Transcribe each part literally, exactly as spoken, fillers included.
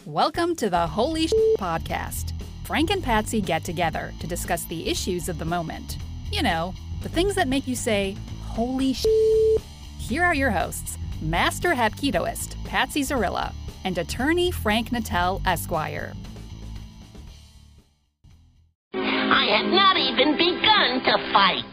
Welcome to the Holy Shit Podcast. Frank and Patsy get together to discuss the issues of the moment. You know, the things that make you say, holy shit. Here are your hosts, Master Hapkidoist, Patsy Zarilla, and Attorney Frank Natel, Esquire. I had not even begun to fight.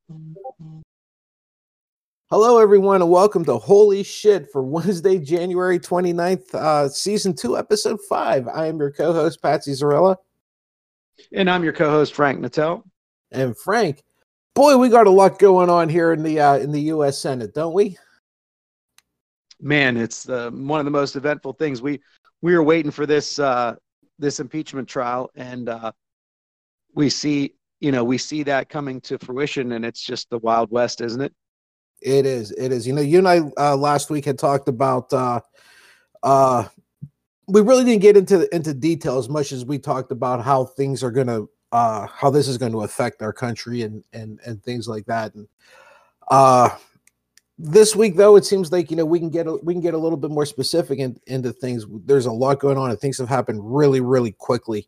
Hello, everyone, and welcome to Holy Shit for Wednesday, January twenty-ninth, uh, Season two, Episode five. I am your co-host, Patsy Zarilla. And I'm your co-host, Frank Natel. And Frank, boy, we got a lot going on here in the uh, in the U S Senate, don't we? Man, it's uh, one of the most eventful things. We we were waiting for this uh, this impeachment trial, and uh, we see, you know, we see that coming to fruition, and it's just the Wild West, isn't it? It is. It is. You know, you and I uh, last week had talked about. Uh, uh, we really didn't get into into detail as much as we talked about how things are going to, uh, how this is going to affect our country and and and things like that. And uh, this week, though, it seems like you know we can get a, we can get a little bit more specific in, into things. There's a lot going on, and things have happened really, really quickly,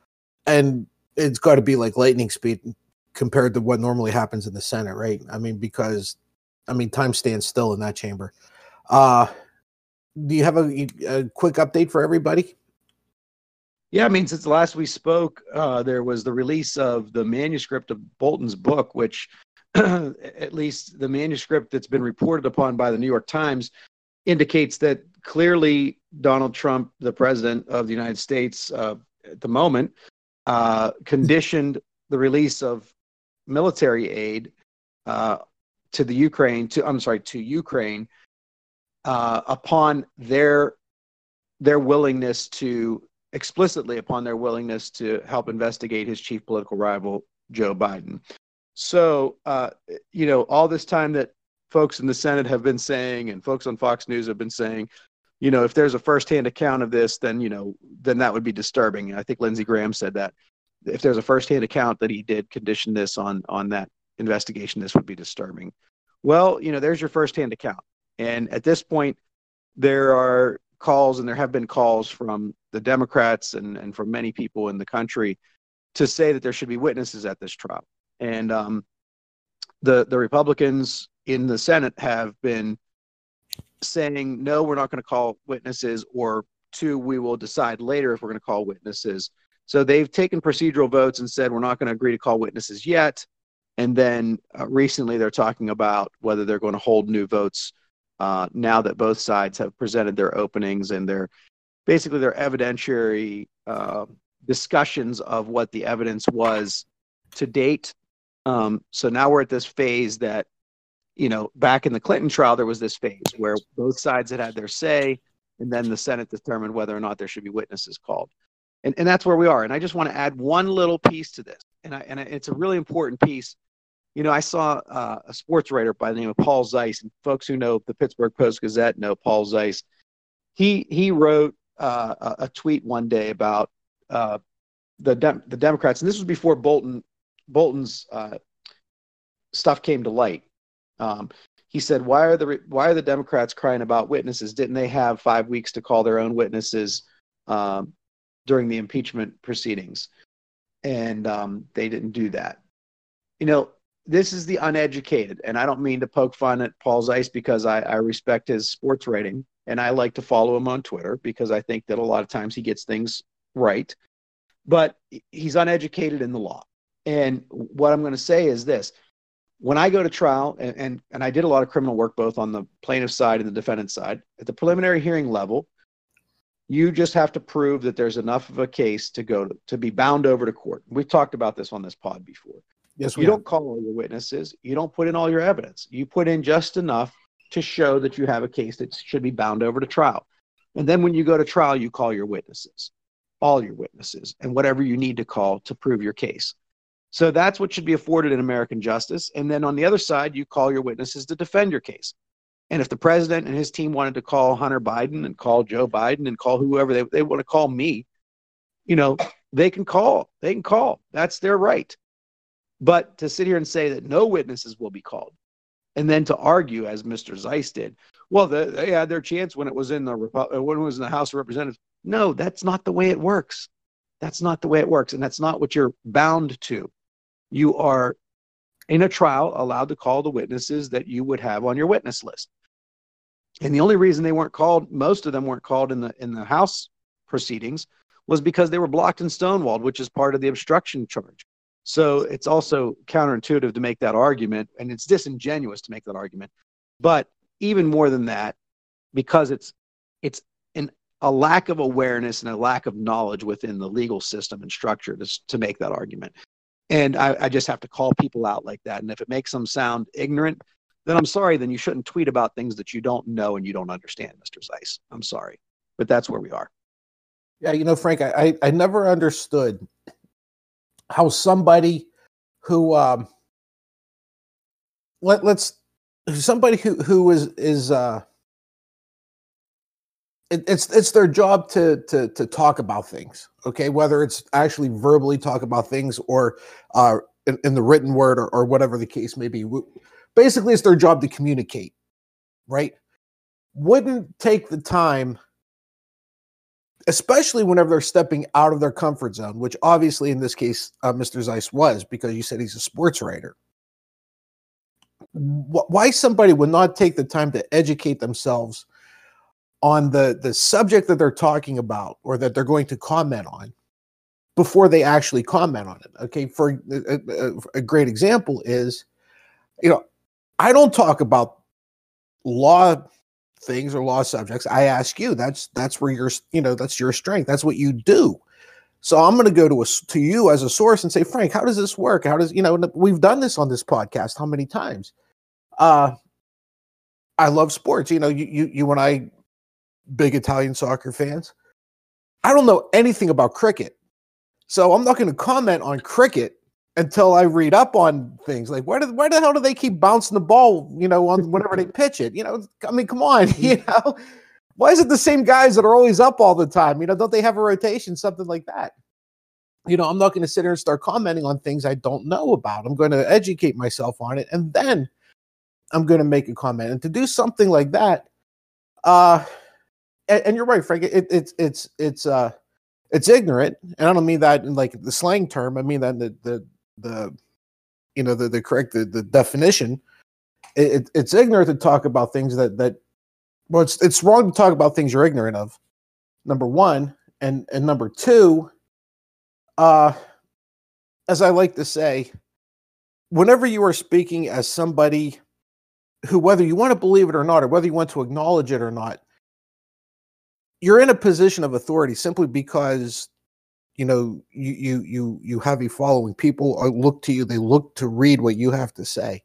and it's got to be like lightning speed compared to what normally happens in the Senate, right? I mean, because I mean, time stands still in that chamber. Uh, do you have a, a quick update for everybody? Yeah, I mean, since the last we spoke, uh, there was the release of the manuscript of Bolton's book, which at least the manuscript that's been reported upon by the New York Times indicates that clearly Donald Trump, the president of the United States uh, at the moment, uh, conditioned the release of military aid uh, to the Ukraine, to I'm sorry, to Ukraine, uh, upon their their willingness to explicitly upon their willingness to help investigate his chief political rival, Joe Biden. So, uh, you know, all this time that folks in the Senate have been saying, and folks on Fox News have been saying, you know, if there's a firsthand account of this, then you know, then that would be disturbing. And I think Lindsey Graham said that if there's a firsthand account that he did condition this on on that investigation, this would be disturbing. Well, you know, there's your firsthand account. And at this point, there are calls, and there have been calls from the Democrats and, and from many people in the country to say that there should be witnesses at this trial. And um, the, the Republicans in the Senate have been saying, no, we're not going to call witnesses, or two, we will decide later if we're going to call witnesses. So they've taken procedural votes and said, we're not going to agree to call witnesses yet. And then uh, recently they're talking about whether they're going to hold new votes uh, now that both sides have presented their openings and their basically their evidentiary uh, discussions of what the evidence was to date. Um, so now we're at this phase that, you know, back in the Clinton trial, there was this phase where both sides had had their say, and then the Senate determined whether or not there should be witnesses called. And, and that's where we are. And I just want to add one little piece to this. And, I, and it's a really important piece. You know, I saw uh, a sports writer by the name of Paul Zeiss, and folks who know the Pittsburgh Post-Gazette know Paul Zeiss. He he wrote uh, a, a tweet one day about uh, the Dem- the Democrats, and this was before Bolton Bolton's uh, stuff came to light. Um, he said, "Why are the why are the Democrats crying about witnesses? Didn't they have five weeks to call their own witnesses um, during the impeachment proceedings?" And um, they didn't do that. You know, this is the uneducated, and I don't mean to poke fun at Paul Zeiss because I, I respect his sports writing, and I like to follow him on Twitter because I think that a lot of times he gets things right, but he's uneducated in the law. And what I'm going to say is this. When I go to trial, and, and, and I did a lot of criminal work both on the plaintiff's side and the defendant's side, at the preliminary hearing level, you just have to prove that there's enough of a case to go to, to be bound over to court. We've talked about this on this pod before. Yes, we you have. don't call all your witnesses. You don't put in all your evidence. You put in just enough to show that you have a case that should be bound over to trial. And then when you go to trial, you call your witnesses, all your witnesses, and whatever you need to call to prove your case. So that's what should be afforded in American justice. And then on the other side, you call your witnesses to defend your case. And if the president and his team wanted to call Hunter Biden and call Joe Biden and call whoever they, they want to call me, you know, they can call. They can call. That's their right. But to sit here and say that no witnesses will be called, and then to argue, as Mister Zeiss did, well, the, they had their chance when it was in the when it was in the House of Representatives. No, that's not the way it works. That's not the way it works. And that's not what you're bound to. You are in a trial allowed to call the witnesses that you would have on your witness list. And the only reason they weren't called, most of them weren't called in the in the House proceedings, was because they were blocked and stonewalled, which is part of the obstruction charge. So it's also counterintuitive to make that argument, and it's disingenuous to make that argument. But even more than that, because it's it's an, a lack of awareness and a lack of knowledge within the legal system and structure to, to make that argument. And I, I just have to call people out like that. And if it makes them sound ignorant, then I'm sorry, then you shouldn't tweet about things that you don't know and you don't understand, Mister Zeiss. I'm sorry, but that's where we are. Yeah, you know, Frank, I, I never understood how somebody who um let let's somebody who who is is uh it, it's it's their job to to to talk about things, okay, whether it's actually verbally talk about things or uh in, in the written word or, or whatever the case may be. Basically, it's their job to communicate, right? Wouldn't take the time, especially whenever they're stepping out of their comfort zone, which obviously in this case, uh, Mister Zeiss was, because you said he's a sports writer. Why somebody would not take the time to educate themselves on the, the subject that they're talking about or that they're going to comment on before they actually comment on it. Okay, for a, a, a great example is, you know, I don't talk about law things or law subjects. I ask you. That's that's where you're, you know, that's your strength. That's what you do. So I'm going to go to a, to you as a source and say, Frank, how does this work? How does, you know, we've done this on this podcast how many times? Uh, I love sports. You know, you you you and I, big Italian soccer fans. I don't know anything about cricket, so I'm not going to comment on cricket until I read up on things like where did where the hell do they keep bouncing the ball, you know, on whenever they pitch it? You know, I mean, come on, you know, why is it the same guys that are always up all the time? You know, don't they have a rotation, something like that? You know, I'm not going to sit here and start commenting on things I don't know about. I'm going to educate myself on it, and then I'm going to make a comment. And to do something like that, uh, and, and you're right, Frank. It, it's it's it's uh it's ignorant, and I don't mean that in like the slang term. I mean that in the the the you know the the correct the, the definition. It, it, it's ignorant to talk about things that that well, it's it's wrong to talk about things you're ignorant of. Number one, and and number two, uh, as I like to say, whenever you are speaking as somebody who, whether you want to believe it or not, or whether you want to acknowledge it or not, you're in a position of authority simply because, you know, you you you you have a following. People are, look to you. They look to read what you have to say.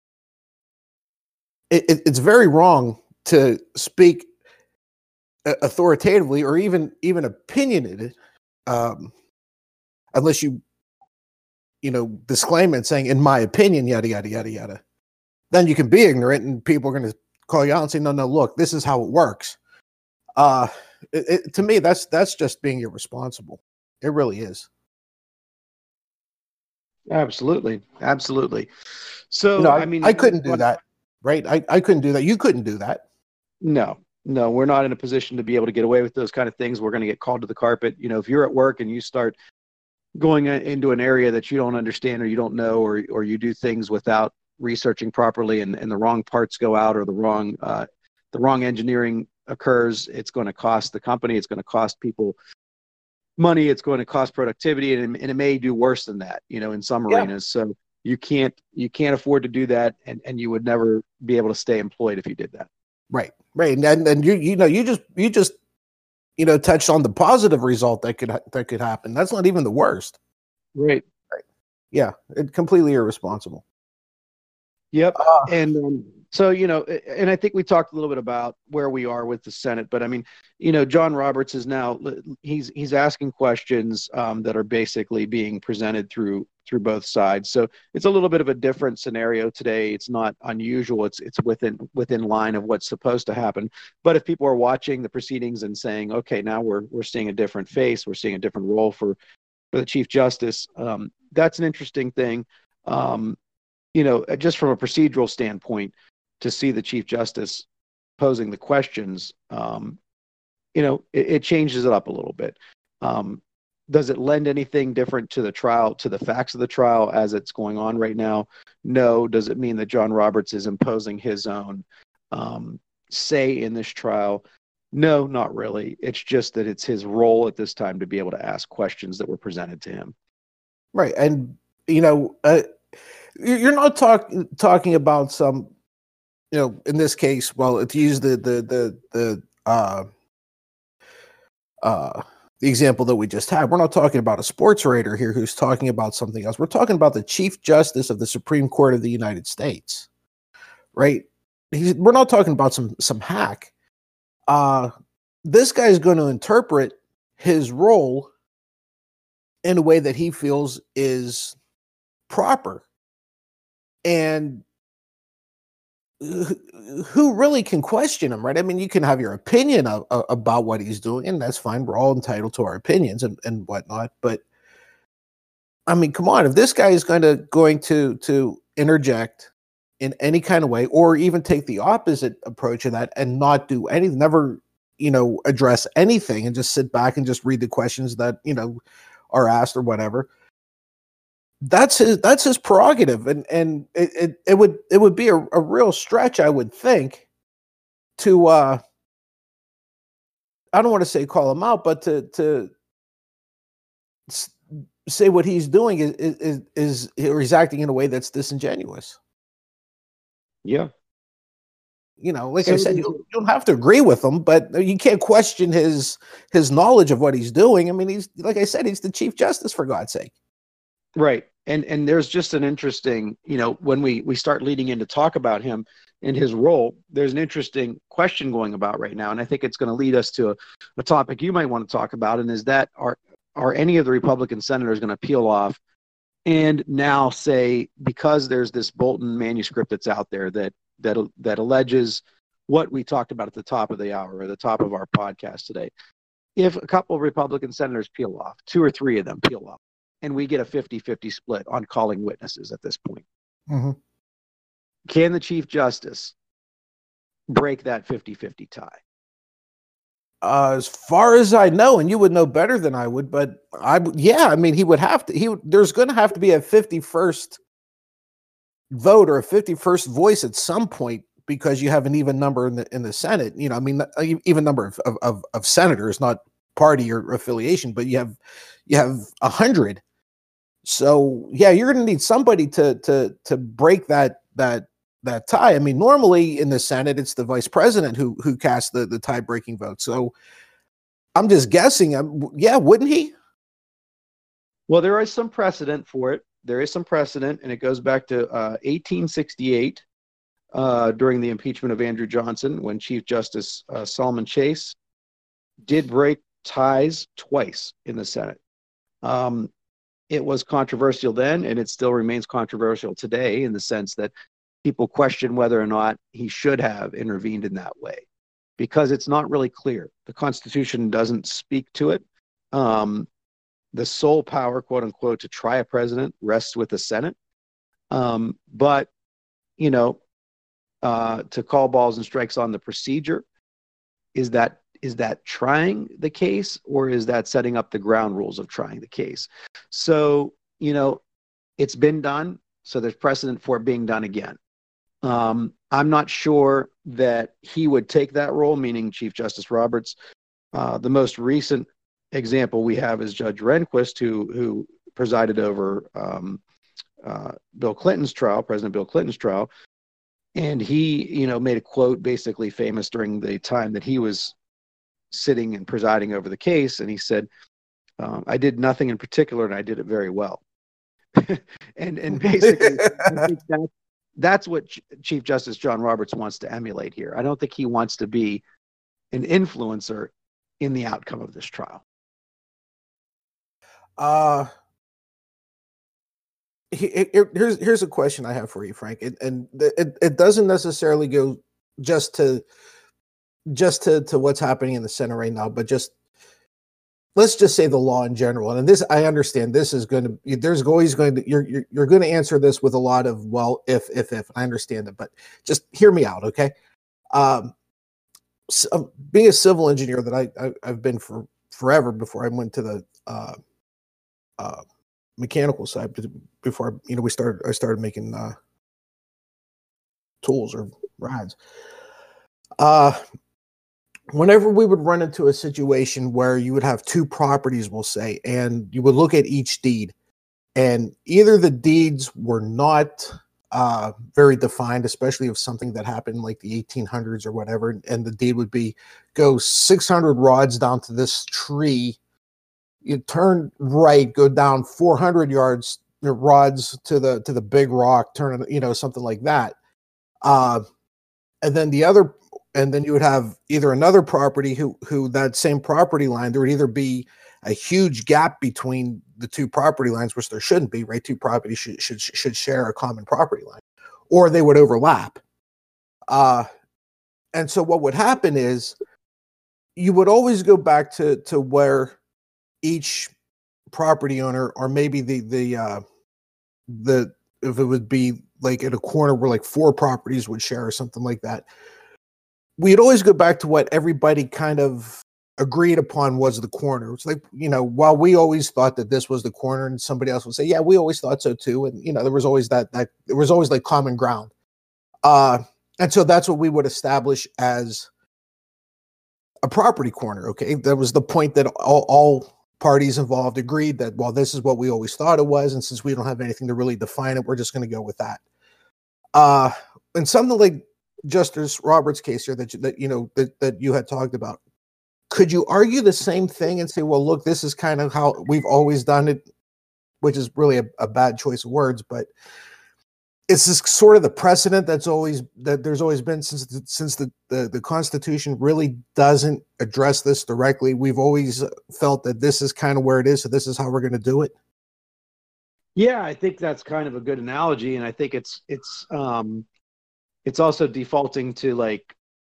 It, it, it's very wrong to speak authoritatively or even even opinionated, um, unless you, you know, disclaim it saying, "In my opinion," yada yada yada yada. Then you can be ignorant, and people are going to call you out and say, "No, no, look, this is how it works." Uh, it, it, to me, that's that's just being irresponsible. It really is. Absolutely, absolutely. So, you know, I, I mean, I couldn't do that, right? I, I couldn't do that. You couldn't do that. No, no, we're not in a position to be able to get away with those kind of things. We're going to get called to the carpet. You know, if you're at work and you start going into an area that you don't understand or you don't know, or or you do things without researching properly, and, and the wrong parts go out, or the wrong uh, the wrong engineering occurs, it's going to cost the company. It's going to cost people money. It's going to cost productivity, and, and it may do worse than that, you know, in some Yeah. arenas. So you can't you can't afford to do that, and, and you would never be able to stay employed if you did that. Right, right, and and you you know you just you just you know touched on the positive result that could that could happen. That's not even the worst. Right. Right. Yeah, it's completely irresponsible. Yep. Uh, And um, so, you know, and I think we talked a little bit about where we are with the Senate, but I mean, you know, John Roberts is now, he's, he's asking questions um, that are basically being presented through, through both sides. So it's a little bit of a different scenario today. It's not unusual. It's, it's within, within line of what's supposed to happen. But if people are watching the proceedings and saying, okay, now we're, we're seeing a different face, we're seeing a different role for, for the Chief Justice. Um, that's an interesting thing. Um, you know, just from a procedural standpoint, to see the Chief Justice posing the questions, um, you know, it, it changes it up a little bit. Um, does it lend anything different to the trial, to the facts of the trial as it's going on right now? No. Does it mean that John Roberts is imposing his own um, say in this trial? No, not really. It's just that it's his role at this time to be able to ask questions that were presented to him. Right. And, you know, uh, you're not talking talking about some, you know, in this case, well, to use the, the, the, the, uh, uh, the example that we just had, we're not talking about a sports writer here who's talking about something else. We're talking about the Chief Justice of the Supreme Court of the United States, right? He's, we're not talking about some some hack. Uh, this guy is going to interpret his role in a way that he feels is proper. And who really can question him, right? I mean, you can have your opinion of, of, about what he's doing, and that's fine. We're all entitled to our opinions and, and whatnot. But I mean, come on, if this guy is going to going to to interject in any kind of way, or even take the opposite approach of that and not do anything, never, you know, address anything and just sit back and just read the questions that, you know, are asked or whatever. That's his that's his prerogative, and and it, it, it would it would be a, a real stretch, I would think, to uh I don't want to say call him out, but to to s- say what he's doing is is is he's acting in a way that's disingenuous. Yeah. You know, like So I said, the- you, you don't have to agree with him, but you can't question his his knowledge of what he's doing. I mean, he's, like I said, he's the Chief Justice, for God's sake. Right. And and there's just an interesting, you know, when we we start leading in to talk about him and his role, there's an interesting question going about right now. And I think it's going to lead us to a, a topic you might want to talk about. And is that are are any of the Republican senators going to peel off and now say, because there's this Bolton manuscript that's out there that that that alleges what we talked about at the top of the hour or the top of our podcast today, if a couple of Republican senators peel off, two or three of them peel off, and we get a fifty-fifty split on calling witnesses at this point, Mm-hmm. can the Chief Justice break that fifty-fifty tie? Uh, as far as I know, and you would know better than I would, but I would, yeah, I mean, he would have to. He would, there's going to have to be a fifty-first vote or a fifty-first voice at some point, because you have an even number in the in the Senate. You know, I mean, even number of of, of, of senators, not party or affiliation, but you have you have a hundred. So yeah, you're going to need somebody to to to break that that that tie. I mean, normally in the Senate, it's the vice president who who casts the the tie breaking vote. So I'm just guessing. Um, yeah, wouldn't he? Well, there is some precedent for it. There is some precedent, and it goes back to uh, eighteen sixty-eight uh, during the impeachment of Andrew Johnson, when Chief Justice uh, Solomon Chase did break ties twice in the Senate. Um, it was controversial then, and it still remains controversial today, in the sense that people question whether or not he should have intervened in that way, because it's not really clear. The Constitution doesn't speak to it. Um, the sole power, quote unquote, to try a president rests with the Senate. Um, but, you know, uh, to call balls and strikes on the procedure, is that is that trying the case, or is that setting up the ground rules of trying the case? So, you know, it's been done, so there's precedent for it being done again. Um, I'm not sure that he would take that role, meaning Chief Justice Roberts. Uh, the most recent example we have is Judge Rehnquist, who who presided over um, uh, Bill Clinton's trial, President Bill Clinton's trial, and he, you know, made a quote basically famous during the time that he was sitting and presiding over the case, and he said, um, "I did nothing in particular, and I did it very well." and and basically, I think that, that's what Ch- Chief Justice John Roberts wants to emulate here. I don't think he wants to be an influencer in the outcome of this trial. Uh he- here- here's here's a question I have for you, Frank, it, and it it doesn't necessarily go just to just to to what's happening in the Senate right now, but just let's just say the law in general. And this, I understand, this is going to there's always going to you're you're, you're going to answer this with a lot of well, if if if I understand it, but just hear me out, okay? Um, uh, being a civil engineer that I, I I've been for forever before I went to the uh, uh, mechanical side. Before you know, we started. I started making uh, tools or rods. Uh, whenever we would run into a situation where you would have two properties, we'll say, and you would look at each deed, and either the deeds were not uh, very defined, especially if something that happened like the eighteen hundreds or whatever, and the deed would be go six hundred rods down to this tree, you turn right, go down four hundred yards rods to the to the big rock, turn, you know, something like that. Uh, and then the other, and then you would have either another property who who that same property line, there would either be a huge gap between the two property lines, which there shouldn't be, right? Two properties should should should share a common property line, or they would overlap. Uh, and so what would happen is you would always go back to to where each property owner, or maybe the the uh, the if it would be like at a corner where like four properties would share or something like that, we'd always go back to what everybody kind of agreed upon was the corner. It's like, you know, while we always thought that this was the corner, and somebody else would say, yeah, we always thought so too. And, you know, there was always that, that there was always like common ground. Uh, and so that's what we would establish as a property corner. Okay. That was the point that all, all parties involved agreed that, well, this is what we always thought it was. And since we don't have anything to really define it, we're just going to go with that. Uh, and something like Justice Roberts' case here that, that, you know, that, that you had talked about, could you argue the same thing and say, well, look, this is kind of how we've always done it, which is really a, a bad choice of words, but it's this sort of the precedent that's always, that there's always been since, the, since the, the, the Constitution really doesn't address this directly. We've always felt that this is kind of where it is. So this is how we're going to do it. Yeah, I think that's kind of a good analogy. And I think it's, it's, um, it's also defaulting to like,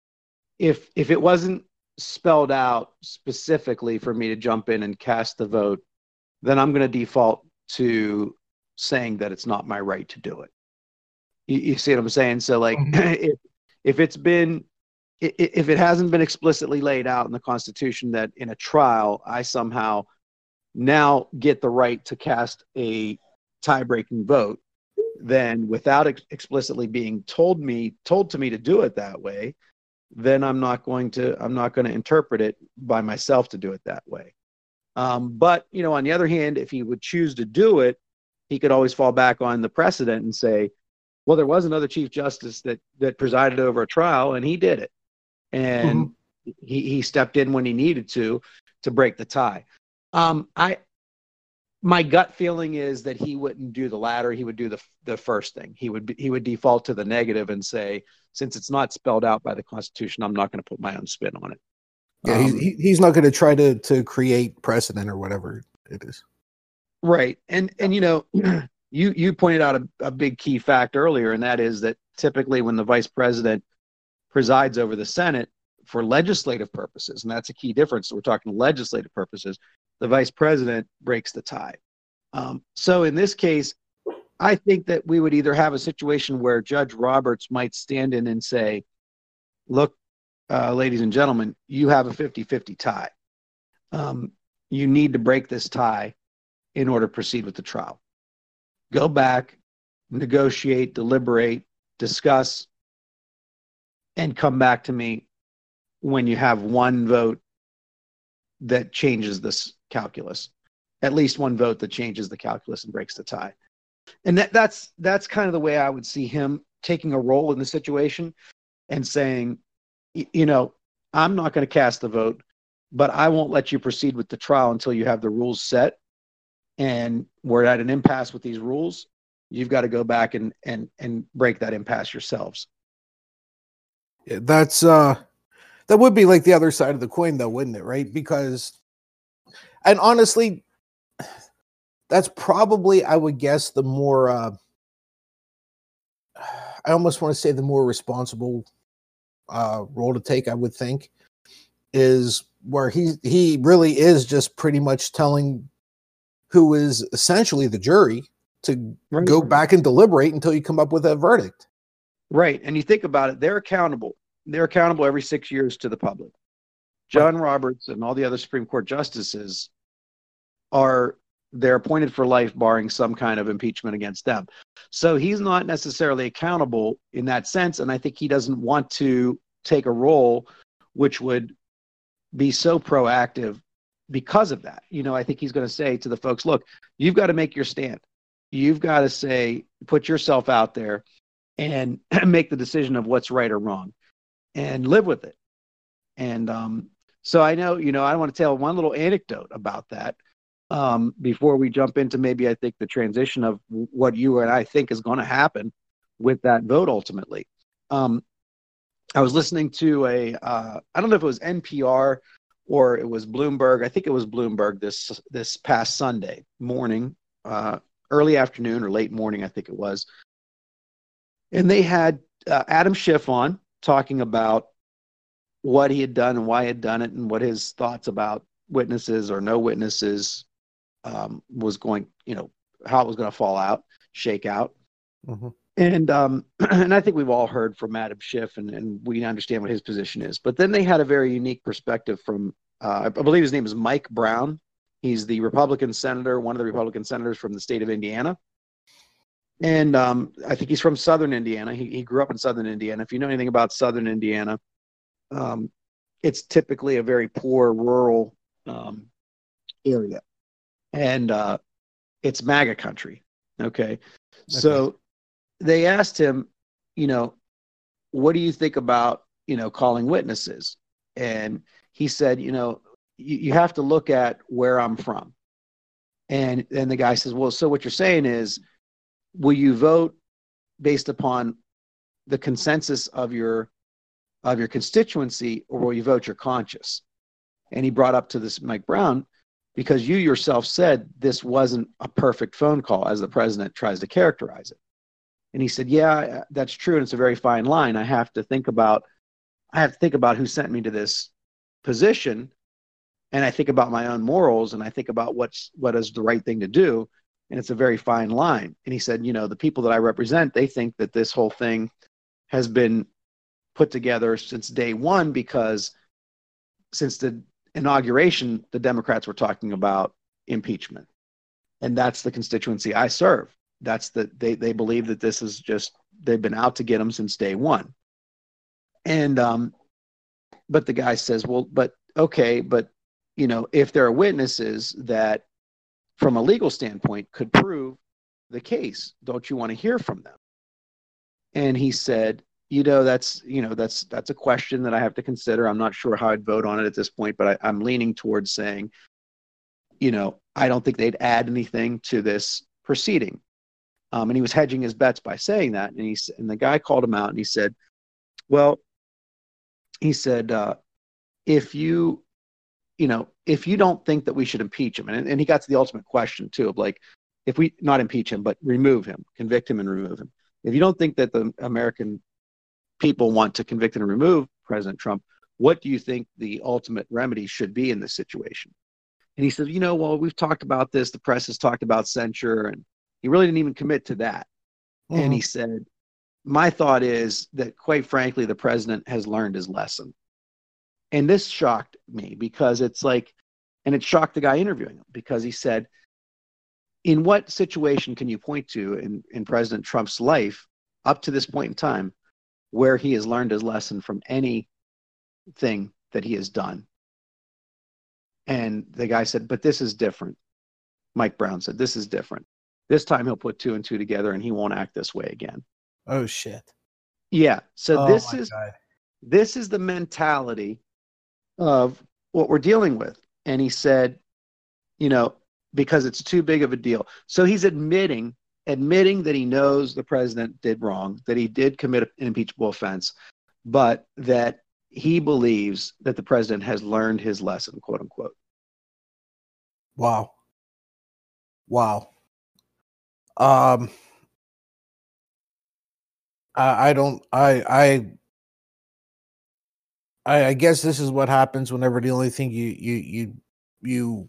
if, if it wasn't spelled out specifically for me to jump in and cast the vote, then I'm going to default to saying that it's not my right to do it. You, you see what I'm saying? So like, mm-hmm. if, if it's been, if it hasn't been explicitly laid out in the Constitution that in a trial, I somehow now get the right to cast a tie-breaking vote, then without ex- explicitly being told me, told to me to do it that way, then I'm not going to, I'm not going to interpret it by myself to do it that way. Um, but, you know, on the other hand, if he would choose to do it, he could always fall back on the precedent and say, well, there was another Chief Justice that, that presided over a trial and he did it. And mm-hmm. he, he stepped in when he needed to, to break the tie. Um, I, my gut feeling is that he wouldn't do the latter. He would do the the first thing. He would be, he would default to the negative and say, since it's not spelled out by the Constitution, I'm not going to put my own spin on it. Yeah, um, he's he's not going to try to to create precedent or whatever it is. Right, and and you know, you you pointed out a, a big key fact earlier, and that is that typically when the vice president presides over the Senate for legislative purposes, and that's a key difference. So we're talking legislative purposes. The vice president breaks the tie. Um, so in this case, I think that we would either have a situation where Judge Roberts might stand in and say, look, uh, ladies and gentlemen, you have a fifty-fifty tie. Um, you need to break this tie in order to proceed with the trial. Go back, negotiate, deliberate, discuss, and come back to me when you have one vote that changes this calculus, at least one vote that changes the calculus and breaks the tie. And that, that's that's kind of the way I would see him taking a role in the situation and saying, you know, I'm not going to cast the vote, but I won't let you proceed with the trial until you have the rules set. And we're at an impasse with these rules. You've got to go back and and and break that impasse yourselves. Yeah, that's uh, that would be like the other side of the coin, though, wouldn't it? Right? Because, and honestly, that's probably, I would guess, the more, uh, I almost want to say the more responsible uh, role to take, I would think, is where he he really is just pretty much telling who is essentially the jury to go back and deliberate until you come up with a verdict. Right. And you think about it, they're accountable. they're accountable every six years to the public. John Roberts and all the other Supreme Court justices are they're appointed for life, barring some kind of impeachment against them. So he's not necessarily accountable in that sense, and I think he doesn't want to take a role which would be so proactive because of that. You know, I think he's going to say to the folks, look, you've got to make your stand. You've got to say, put yourself out there and make the decision of what's right or wrong and live with it. And um, so I know, you know, I want to tell one little anecdote about that um, before we jump into maybe I think the transition of what you and I think is going to happen with that vote ultimately. Um, I was listening to a, uh, I don't know if it was N P R or it was Bloomberg. I think it was Bloomberg this this past Sunday morning, uh, early afternoon or late morning, I think it was. And they had uh, Adam Schiff on talking about what he had done and why he had done it and what his thoughts about witnesses or no witnesses um, was going, you know, how it was going to fall out, shake out. Mm-hmm. And um, and I think we've all heard from Adam Schiff, and, and we understand what his position is. But then they had a very unique perspective from, uh, I believe his name is Mike Brown. He's the Republican senator, one of the Republican senators from the state of Indiana. And um, I think he's from Southern Indiana. He, he grew up in Southern Indiana. If you know anything about Southern Indiana, um, it's typically a very poor, rural um, area. And uh, it's MAGA country. Okay. okay. So they asked him, you know, what do you think about, you know, calling witnesses? And he said, you know, you, you have to look at where I'm from. And then the guy says, well, so what you're saying is, will you vote based upon the consensus of your of your constituency, or will you vote your conscience? And he brought up to this Mike Brown, because you yourself said this wasn't a perfect phone call, as the president tries to characterize it. And he said, yeah, that's true. And it's a very fine line. I have to think about, I have to think about who sent me to this position. And I think about my own morals, and I think about what's, what is the right thing to do. And it's a very fine line. And he said, you know, the people that I represent, they think that this whole thing has been put together since day one, because since the inauguration, the Democrats were talking about impeachment. And that's the constituency I serve. That's the, they, they believe that this is just, they've been out to get them since day one. And, um, but the guy says, well, but okay, but, you know, if there are witnesses that from a legal standpoint could prove the case, don't you want to hear from them? And he said, you know, that's, you know, that's, that's a question that I have to consider. I'm not sure how I'd vote on it at this point, but I, I'm leaning towards saying, you know, I don't think they'd add anything to this proceeding. Um, and he was hedging his bets by saying that. And he and the guy called him out and he said, well, he said, uh, if you, you know, if you don't think that we should impeach him, and, and he got to the ultimate question too, of like, if we not impeach him, but remove him, convict him and remove him. If you don't think that the American people want to convict and remove President Trump, what do you think the ultimate remedy should be in this situation? And he said, you know, well, we've talked about this. The press has talked about censure, and he really didn't even commit to that. Mm-hmm. And he said, my thought is that, quite frankly, the president has learned his lesson. And this shocked me, because it's like, and it shocked the guy interviewing him, because he said, in what situation can you point to in, in President Trump's life up to this point in time where he has learned his lesson from anything that he has done? And the guy said, but this is different. Mike Brown said, this is different. This time he'll put two and two together and he won't act this way again. Oh, shit. Yeah. So oh, this is God. this is the mentality of what we're dealing with. And he said, you know, because it's too big of a deal. So he's admitting, admitting that he knows the president did wrong, that he did commit an impeachable offense, but that he believes that the president has learned his lesson, quote unquote. Wow. Wow. Um, I, I don't, I, I, I guess this is what happens whenever the only thing you, you, you, you,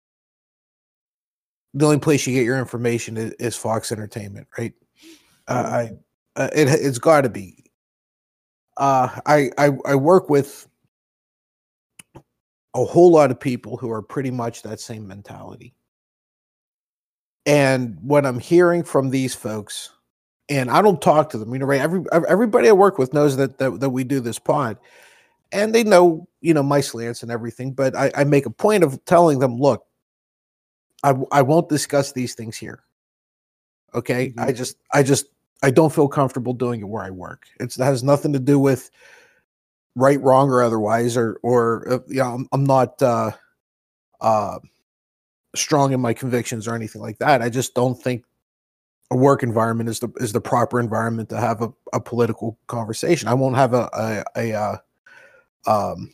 the only place you get your information is, is Fox Entertainment, right? Uh, I, uh, it, it's got to be. uh, I, I I work with a whole lot of people who are pretty much that same mentality. And what I'm hearing from these folks, and I don't talk to them, you know, right? Every everybody I work with knows that that, that we do this pod, and they know, you know, my slants and everything. But I, I make a point of telling them, look, I I won't discuss these things here. Okay, mm-hmm. I just I just I don't feel comfortable doing it where I work. It's, it has nothing to do with right, wrong, or otherwise, or or uh, yeah, I'm, I'm not uh, uh, strong in my convictions or anything like that. I just don't think a work environment is the is the proper environment to have a, a political conversation. I won't have a a, a, a um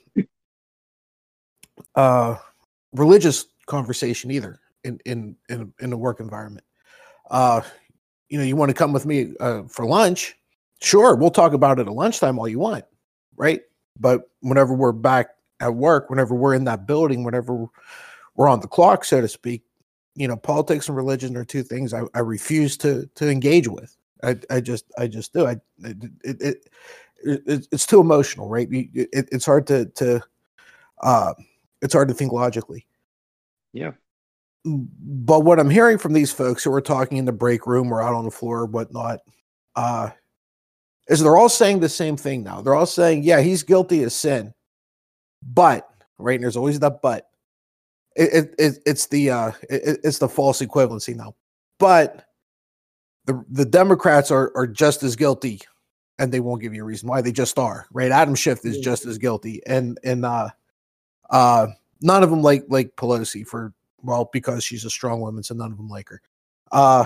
uh religious conversation either in in in in a work environment. Uh, you know, you want to come with me uh, for lunch? Sure, we'll talk about it at lunchtime all you want, right? But whenever we're back at work, whenever we're in that building, whenever we're on the clock, so to speak, you know, politics and religion are two things I, I refuse to to engage with. I, I just I just do. I it it, it, it it's too emotional, right? It, it's hard to to uh, it's hard to think logically. Yeah. But what I'm hearing from these folks who are talking in the break room or out on the floor or whatnot, uh, is they're all saying the same thing now. They're all saying, yeah, he's guilty of sin, but right, and there's always that but. It, it, it it's the uh, it, it's the false equivalency now. But the the Democrats are are just as guilty, and they won't give you a reason why. They just are, right? Adam Schiff is just as guilty, and and uh, uh, none of them like like Pelosi for. Well, because she's a strong woman, so none of them like her. Uh,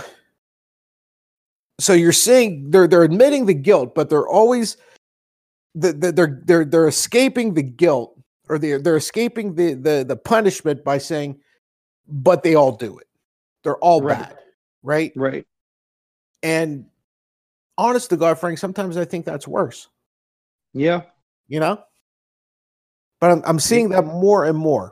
so you're saying they're they're admitting the guilt, but they're always they're they're they're, they're escaping the guilt, or they're they're escaping the, the the punishment by saying, but they all do it. They're all right. bad, right? Right. And honest to God, Frank, sometimes I think that's worse. Yeah. You know, but I'm I'm seeing that more and more.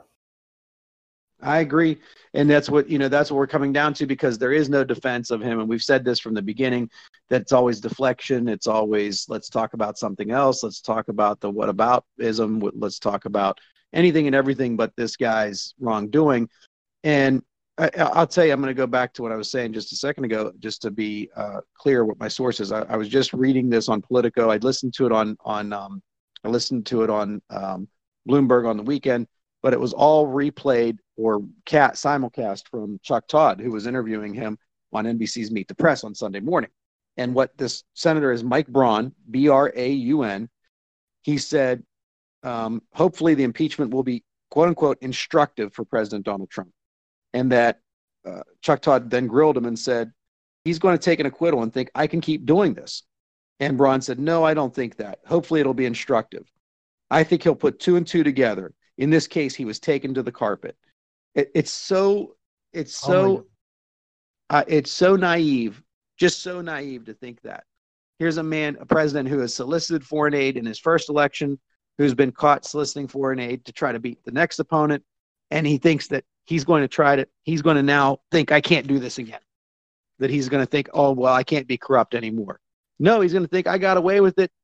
I agree. And that's what, you know, that's what we're coming down to, because there is no defense of him. And we've said this from the beginning, that it's always deflection. It's always, let's talk about something else. Let's talk about the whataboutism. Let's talk about anything and everything but this guy's wrongdoing. And I, I'll tell you, I'm going to go back to what I was saying just a second ago, just to be uh, clear what my source is. I, I was just reading this on Politico. I'd listened to it on, on um, I listened to it on um, Bloomberg on the weekend, but it was all replayed or cat simulcast from Chuck Todd, who was interviewing him on N B C's Meet the Press on Sunday morning. And what this senator is, Mike Braun, B R A U N, he said, um, hopefully the impeachment will be, quote unquote, instructive for President Donald Trump. And that uh, Chuck Todd then grilled him and said, he's going to take an acquittal and think, I can keep doing this. And Braun said, no, I don't think that. Hopefully it'll be instructive. I think he'll put two and two together. In this case, he was taken to the carpet. It, it's so, it's so, oh uh, it's so naive, just so naive to think that. Here's a man, a president who has solicited foreign aid in his first election, who's been caught soliciting foreign aid to try to beat the next opponent, and he thinks that he's going to try to, he's going to now think, I can't do this again. That he's going to think, oh, well, I can't be corrupt anymore. No, he's going to think, I got away with it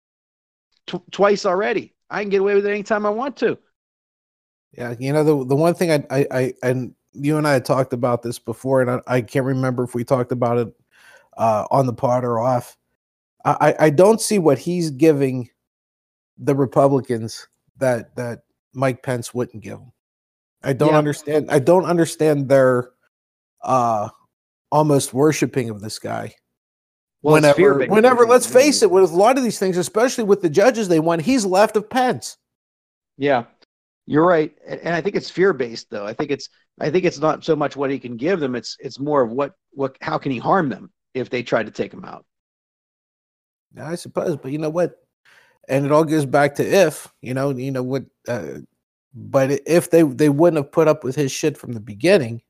t- twice already. I can get away with it anytime I want to. Yeah, you know, the the one thing I, I, I and you and I had talked about this before, and I, I can't remember if we talked about it uh, on the pod or off. I, I don't see what he's giving the Republicans that that Mike Pence wouldn't give them. I don't yeah. understand. I don't understand their uh, almost worshiping of this guy. Well, whenever, whenever, let's face it, with a lot of these things, especially with the judges they won, he's left of Pence. Yeah. You're right, and I think it's fear-based, though. I think it's, I think it's not so much what he can give them; it's, it's more of what, what, how can he harm them if they try to take him out. I suppose, but you know what? And it all goes back to if, you know, you know what. Uh, but if they they wouldn't have put up with his shit from the beginning,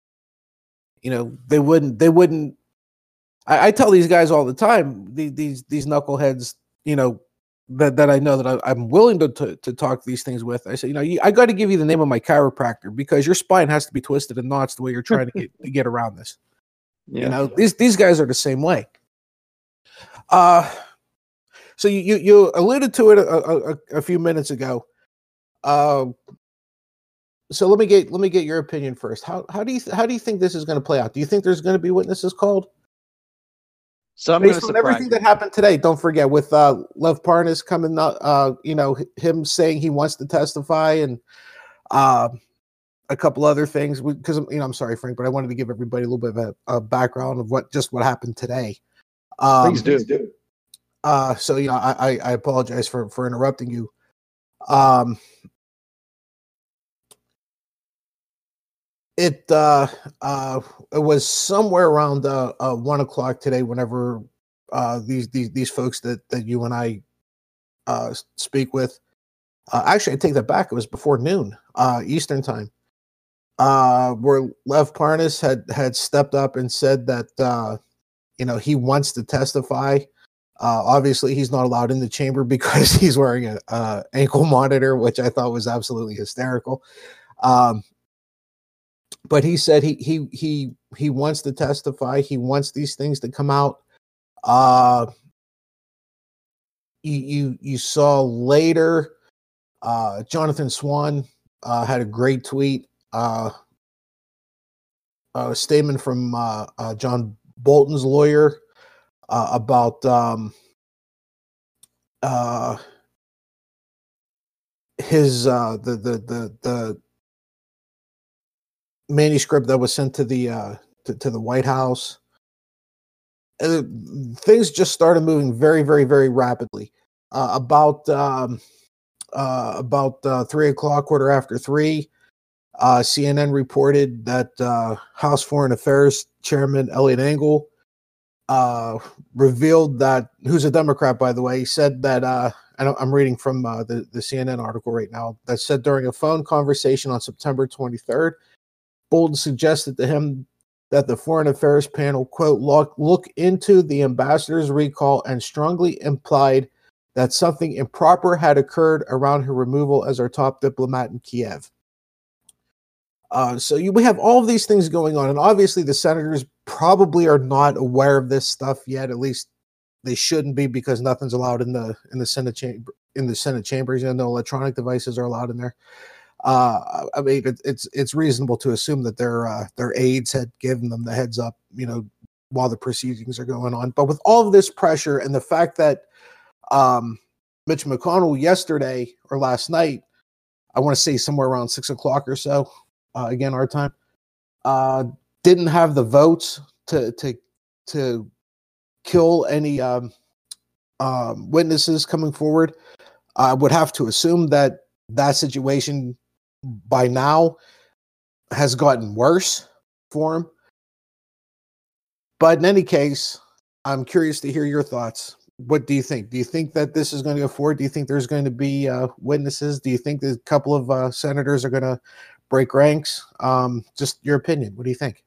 you know, they wouldn't. They wouldn't. I, I tell these guys all the time, these these, these knuckleheads, you know. That, that I know that I, I'm willing to, to to talk these things with. I say, you know, you, I got to give you the name of my chiropractor because your spine has to be twisted in knots the way you're trying to get to get around this. Yeah. You know, these these guys are the same way. Uh, So you you, you alluded to it a, a, a few minutes ago. Uh, so let me get let me get your opinion first. How how do you th- how do you think this is going to play out? Do you think there's going to be witnesses called? So I'm Based going to on everything you. that happened today, don't forget with uh, Lev Parnas coming up, uh, you know, him saying he wants to testify, and uh, a couple other things. Because you know, I'm sorry, Frank, but I wanted to give everybody a little bit of a, a background of what just what happened today. Um, Please do. Please do. Uh, so you know, I, I apologize for for interrupting you. Um, it uh, uh, it was somewhere around uh, uh, one o'clock today. Whenever uh, these these these folks that that you and I uh, speak with, uh, actually, I take that back. It was before noon uh, Eastern time. Uh, where Lev Parnas had had stepped up and said that uh, you know he wants to testify. Uh, obviously, he's not allowed in the chamber because he's wearing a, a ankle monitor, which I thought was absolutely hysterical. Um, but he said he he he he wants to testify. He wants these things to come out. Uh, you you you saw later, uh, Jonathan Swan uh, had a great tweet, uh, a statement from uh, uh, John Bolton's lawyer uh, about. Um, uh, his uh the the the the manuscript that was sent to the uh to, to the White House. Uh, things just started moving very very very rapidly. Uh, about um uh about uh, three o'clock, quarter after three, uh C N N reported that uh House Foreign Affairs Chairman Eliot Engel uh revealed that, who's a Democrat by the way, said that uh I'm reading from uh, the, the C N N article right now, that said during a phone conversation on September twenty-third, Bolton suggested to him that the Foreign Affairs panel, quote, look, look into the ambassador's recall, and strongly implied that something improper had occurred around her removal as our top diplomat in Kiev. Uh, so you, we have all of these things going on, and obviously the senators probably are not aware of this stuff yet. At least they shouldn't be, because nothing's allowed in the in the Senate chamber in the Senate chambers. You know, no electronic devices are allowed in there. Uh, I mean, it, it's it's reasonable to assume that their uh, their aides had given them the heads up, you know, while the proceedings are going on. But with all of this pressure and the fact that um, Mitch McConnell yesterday or last night, I want to say somewhere around six o'clock or so, uh, again our time, uh, didn't have the votes to to to kill any um, um, witnesses coming forward. I would have to assume that that situation by now has gotten worse for him. But in any case, I'm curious to hear your thoughts. What do you think? Do you think that this is going to go forward? Do you think there's going to be uh, witnesses? Do you think that a couple of uh, senators are going to break ranks? Um, just your opinion. What do you think?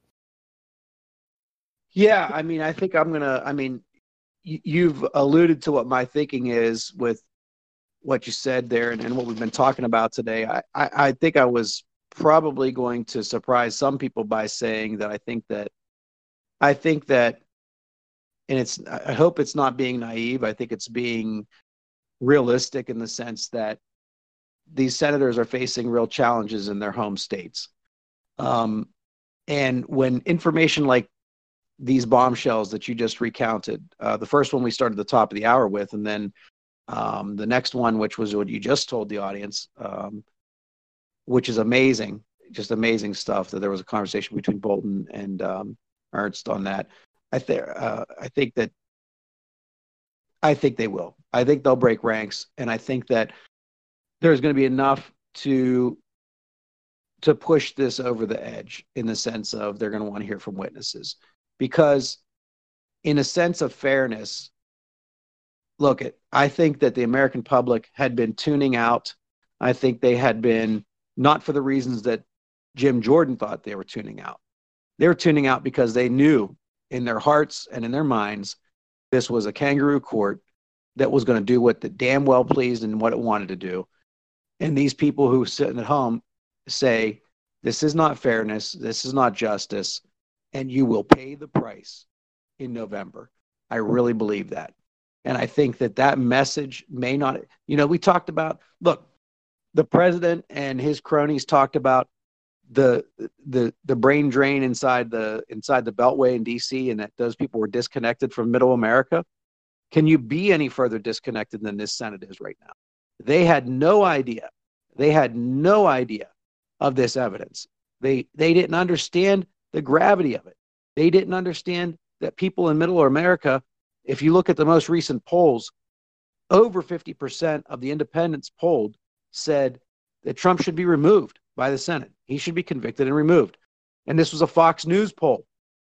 Yeah, I mean, I think I'm going to, I mean, y- you've alluded to what my thinking is with what you said there and, and what we've been talking about today. I, I, I think I was probably going to surprise some people by saying that I think that, I think that, and it's, I hope it's not being naive. I think it's being realistic in the sense that these senators are facing real challenges in their home states. Um, and when information like these bombshells that you just recounted, uh, the first one we started at the top of the hour with, and then um, the next one, which was what you just told the audience, um, which is amazing, just amazing stuff, that there was a conversation between Bolton and um, Ernst on that. I, th- uh, I think that I think they will. I think they'll break ranks, and I think that there's going to be enough to to push this over the edge, in the sense of they're going to want to hear from witnesses. Because in a sense of fairness, look, it, I think that the American public had been tuning out. I think they had been, not for the reasons that Jim Jordan thought they were tuning out. They were tuning out because they knew in their hearts and in their minds this was a kangaroo court that was going to do what the damn well pleased and what it wanted to do. And these people who sitting at home say, this is not fairness, this is not justice, and you will pay the price in November. I really believe that. And I think that that message may not, you know, we talked about, look, the president and his cronies talked about the the the brain drain inside the inside the Beltway in D C, and that those people were disconnected from middle America. Can you be any further disconnected than this Senate is right now? They had no idea. They had no idea of this evidence. They they didn't understand the gravity of it. They didn't understand that people in middle America, if you look at the most recent polls, over fifty percent of the independents polled said that Trump should be removed by the Senate. He should be convicted and removed. And this was a Fox News poll.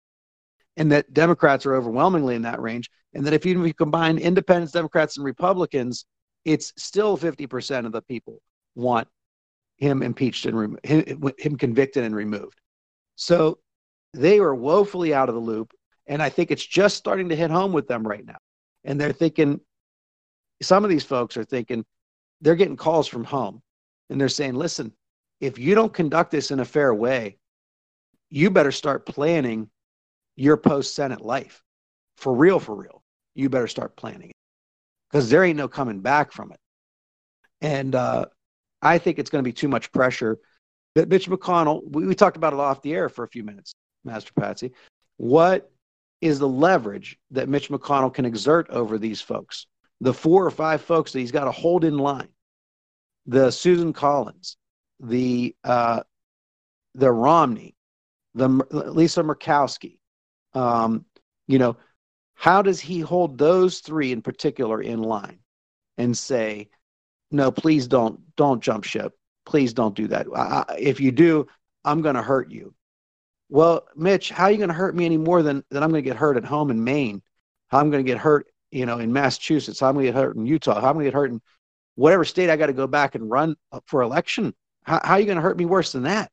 And that Democrats are overwhelmingly in that range. And that if you, if you combine independents, Democrats, and Republicans, it's still fifty percent of the people want him impeached and rem- him, him convicted and removed. So they are woefully out of the loop. And I think it's just starting to hit home with them right now. And they're thinking, some of these folks are thinking, they're getting calls from home. And they're saying, listen, if you don't conduct this in a fair way, you better start planning your post-Senate life. For real, for real. You better start planning it. Because there ain't no coming back from it. And uh, I think it's going to be too much pressure. But Mitch McConnell, we, we talked about it off the air for a few minutes, Master Patsy. What is the leverage that Mitch McConnell can exert over these folks? The four or five folks that he's got to hold in line. The Susan Collins, the uh, the Romney, the Lisa Murkowski. Um, you know, how does he hold those three in particular in line and say, no, please don't don't jump ship. Please don't do that. I, if you do, I'm going to hurt you. Well, Mitch, how are you going to hurt me any more than, than I'm going to get hurt at home in Maine? How I'm going to get hurt, you know, in Massachusetts? How I'm going to get hurt in Utah? How I'm going to get hurt in whatever state I got to go back and run for election? How, how are you going to hurt me worse than that?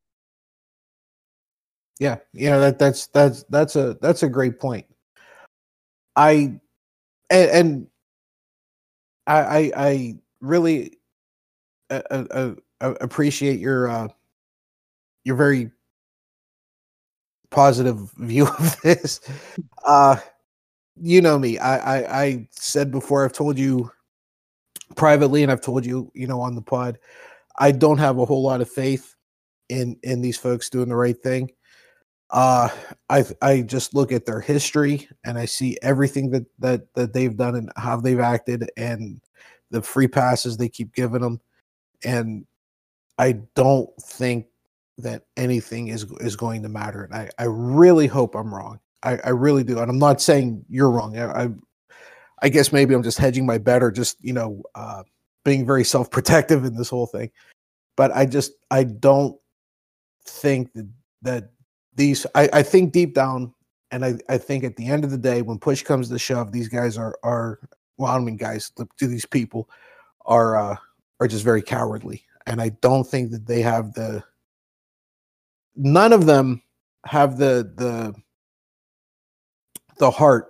Yeah, you know that that's that's that's a that's a great point. I and, and I, I I really uh, uh, uh, appreciate your uh, your very positive view of this. Uh, you know me. I, I I said before. I've told you privately, and I've told you, you know, on the pod, I don't have a whole lot of faith in in these folks doing the right thing. Uh, I I just look at their history and I see everything that that that they've done and how they've acted and the free passes they keep giving them, and I don't think that anything is is going to matter. And I I really hope I'm wrong. I I really do, and I'm not saying you're wrong. I I, I guess maybe I'm just hedging my bet or just you know uh, being very self-protective in this whole thing. But I just I don't think that that. These, I, I think deep down, and I, I think at the end of the day, when push comes to shove, these guys are are well, I don't mean guys, to these people are uh, are just very cowardly, and I don't think that they have the. None of them have the the the heart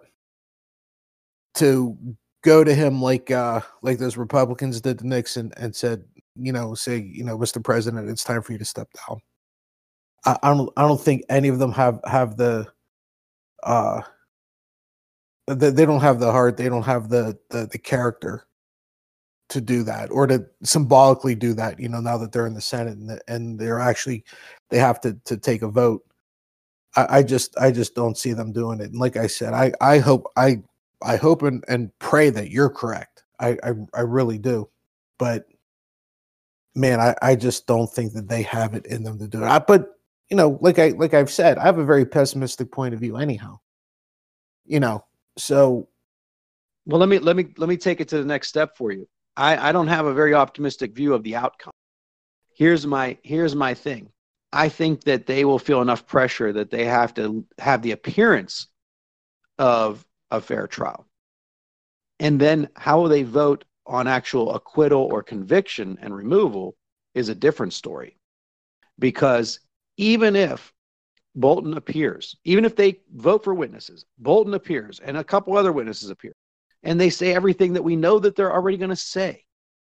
to go to him like uh, like those Republicans did to Nixon and said, you know, say, you know, Mister President, it's time for you to step down. I don't. I don't think any of them have have the. Uh, the, they don't have the heart. They don't have the, the the character to do that, or to symbolically do that. You know, now that they're in the Senate and, and they're actually, they have to to take a vote. I, I just I just don't see them doing it. And like I said, I I hope I I hope and, and pray that you're correct. I, I I really do, but man, I I just don't think that they have it in them to do it. I, but you know, like I like I've said, I have a very pessimistic point of view anyhow. You know, so well, let me let me let me take it to the next step for you. I, I don't have a very optimistic view of the outcome. Here's my here's my thing. I think that they will feel enough pressure that they have to have the appearance of a fair trial. And then how will they vote on actual acquittal or conviction and removal is a different story. Because even if Bolton appears, even if they vote for witnesses, Bolton appears and a couple other witnesses appear, and they say everything that we know that they're already going to say,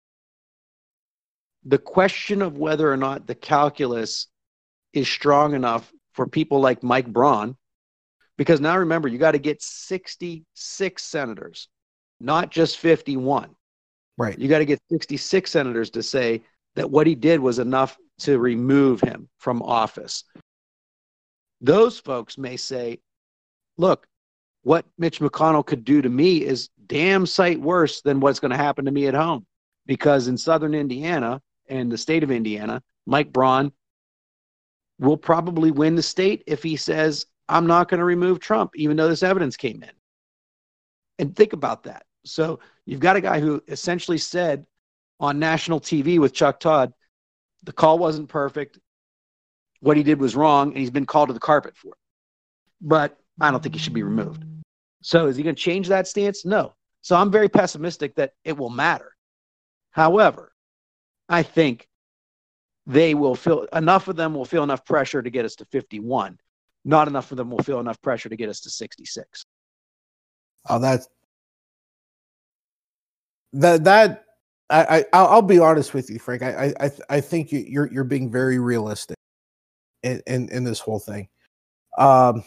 the question of whether or not the calculus is strong enough for people like Mike Braun, because now remember, you got to get sixty-six senators not just fifty-one. Right. You got to get sixty-six senators to say that what he did was enough to remove him from office. Those folks may say, look, what Mitch McConnell could do to me is damn sight worse than what's going to happen to me at home. Because in southern Indiana and the state of Indiana, Mike Braun will probably win the state if he says, I'm not going to remove Trump, even though this evidence came in. And think about that. So you've got a guy who essentially said on national T V with Chuck Todd, the call wasn't perfect. What he did was wrong, and he's been called to the carpet for it. But I don't think he should be removed. So is he going to change that stance? No. So I'm very pessimistic that it will matter. However, I think they will feel enough of them will feel enough pressure to get us to fifty-one. Not enough of them will feel enough pressure to get us to sixty-six. Oh, that's that that I, I I'll be honest with you, Frank. I I I think you, you're you're being very realistic in in, in this whole thing. Um,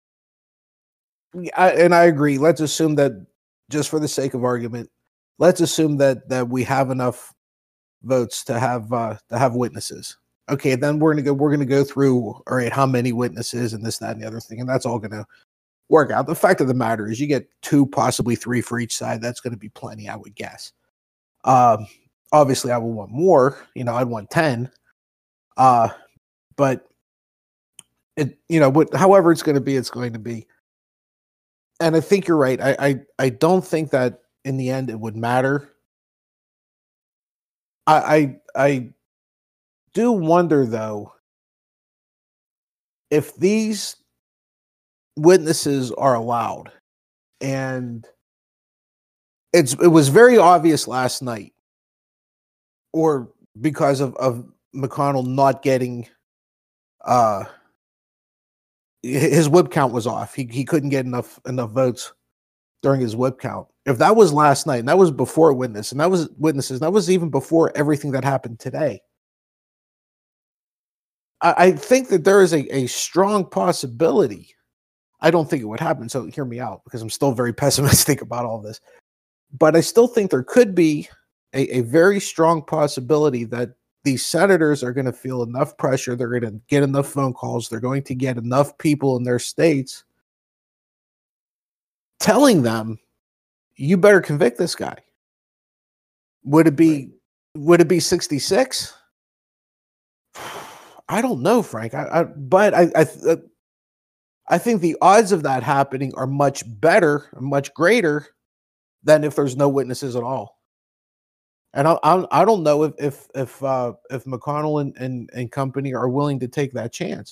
I, and I agree. Let's assume that, just for the sake of argument, let's assume that that we have enough votes to have uh, to have witnesses. Okay, then we're gonna go. We're gonna go through. All right, how many witnesses and this, that, and the other thing, and that's all gonna work out. The fact of the matter is, you get two, possibly three for each side. That's going to be plenty, I would guess. Um, obviously, I would want more. You know, I'd want ten. Uh, but it, you know, what, however it's going to be, it's going to be. And I think you're right. I, I, I don't think that in the end it would matter. I, I, I do wonder though if these witnesses are allowed, and it's it was very obvious last night, or because of, of McConnell not getting uh his whip count was off. He he couldn't get enough enough votes during his whip count. If that was last night, and that was before witness, and that was witnesses, and that was even before everything that happened today, I, I think that there is a, a strong possibility. I don't think it would happen, so hear me out, because I'm still very pessimistic about all this. But I still think there could be a, a very strong possibility that these senators are going to feel enough pressure, they're going to get enough phone calls, they're going to get enough people in their states telling them, you better convict this guy. Would it be would it be sixty-six? I don't know, Frank. I, I but I I, I think the odds of that happening are much better, much greater than if there's no witnesses at all. And I I, I don't know if if if uh, if McConnell and, and and company are willing to take that chance.